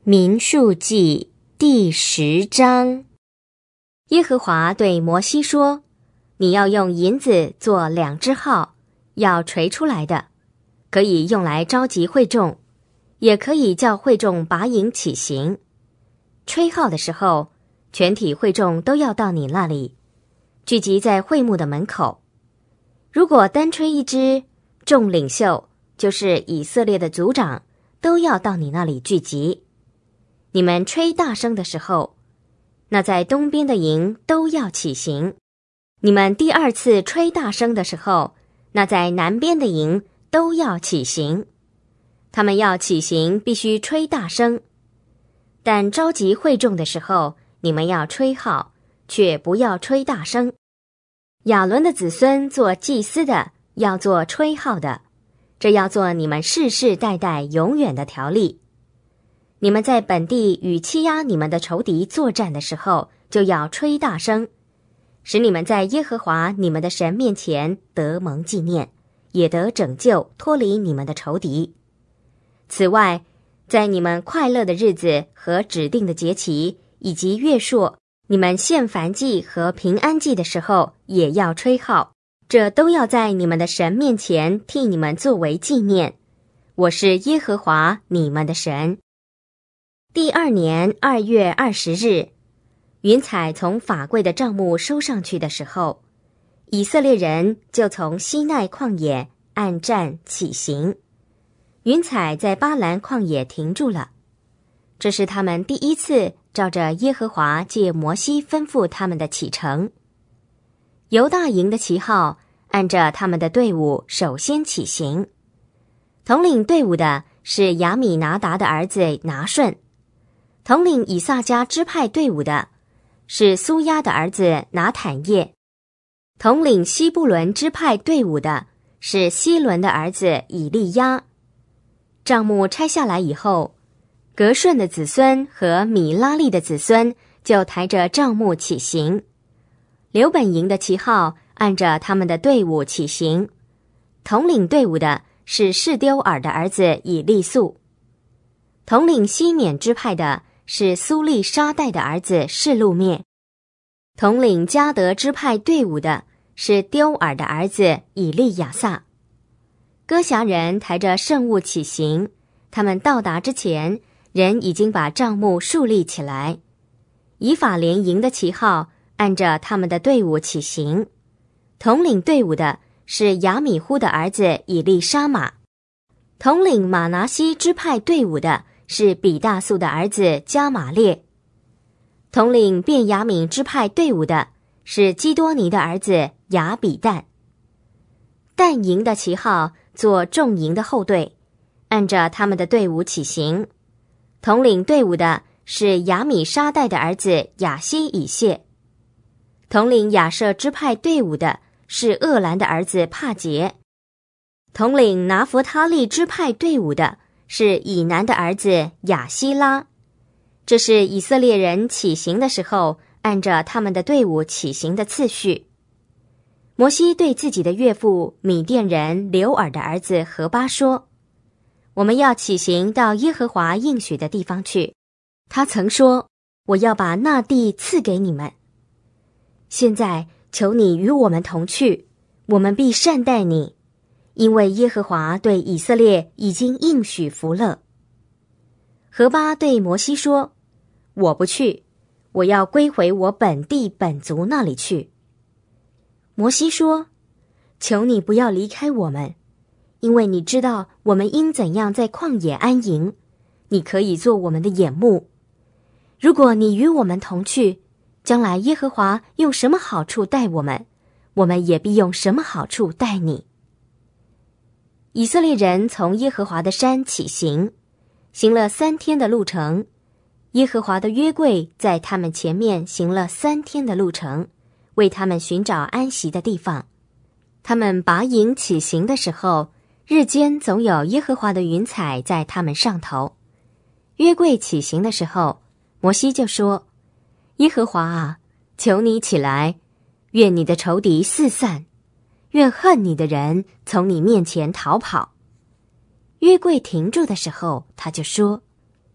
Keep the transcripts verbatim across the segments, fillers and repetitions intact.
民数记第十章。耶和华对摩西说，你要用银子做两只号，要垂出来的，可以用来召集会众，也可以叫会众拔营起行。吹号的时候，全体会众都要到你那里，聚集在会幕的门口。如果单吹一支，众领袖，就是以色列的族长，都要到你那里聚集。你们吹大声的时候，那在东边的营都要起行；你们第二次吹大声的时候，那在南边的营都要起行。他们要起行必须吹大声，但召集会众的时候，你们要吹号，却不要吹大声。亚伦的子孙做祭司的，要做吹号的，这要做你们世世代代永远的条例。你们在本地与欺压你们的仇敌作战的时候，就要吹大声，使你们在耶和华你们的神面前得蒙纪念，也得拯救，脱离你们的仇敌。此外，在你们快乐的日子和指定的节期以及月朔，你们献燔祭和平安祭的时候，也要吹号，这都要在你们的神面前替你们作为纪念。我是耶和华你们的神。第二年二月二十日，云彩从法柜的帐幕收上去的时候，以色列人就从西奈旷野按站起行。云彩在巴兰旷野停住了，这是他们第一次照着耶和华借摩西吩咐他们的启程。犹大营的旗号按着他们的队伍首先起行，统领队伍的是亚米拿达的儿子拿顺，统领以萨迦支派队伍的是苏押的儿子拿坦叶，统领西布伦支派队伍的是希伦的儿子以利押。帐幕拆下来以后，革顺的子孙和米拉利的子孙就抬着帐幕起行。流本营的旗号按着他们的队伍起行，统领队伍的是示丢尔的儿子以利素，统领西缅支派的是苏利沙代的儿子示路灭，统领迦得支派队伍的是丢尔的儿子以利亚撒。哥辖人抬着圣物起行，他们到达之前，人已经把帐幕竖立起来。以法莲营的旗号按着他们的队伍起行，统领队伍的是亚米忽的儿子以利沙玛，统领马拿西支派队伍的是比大素的儿子加玛列，统领便雅悯支派队伍的是基多尼的儿子亚比旦。但营的旗号做众营的后队，按着他们的队伍起行，统领队伍的是亚米沙代的儿子亚希以谢，统领亚舍支派队伍的是厄兰的儿子帕杰，统领拿弗他利支派队伍的是以南的儿子亚希拉。这是以色列人起行的时候按着他们的队伍起行的次序。摩西对自己的岳父米甸人流尔的儿子何巴说，我们要起行到耶和华应许的地方去，他曾说，我要把那地赐给你们。现在求你与我们同去，我们必善待你，因为耶和华对以色列已经应许福乐。何巴对摩西说，我不去，我要归回我本地本族那里去。摩西说，求你不要离开我们，因为你知道我们应怎样在旷野安营，你可以做我们的眼目。如果你与我们同去，将来耶和华用什么好处待我们，我们也必用什么好处待你。以色列人从耶和华的山起行，行了三天的路程，耶和华的约柜在他们前面行了三天的路程，为他们寻找安息的地方。他们拔营起行的时候，日间总有耶和华的云彩在他们上头。约柜起行的时候，摩西就说，耶和华啊，求你起来，愿你的仇敌四散，愿恨你的人从你面前逃跑。约柜停住的时候，他就说，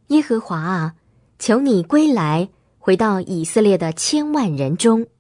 耶和华啊，求你归来，回到以色列的千万人中。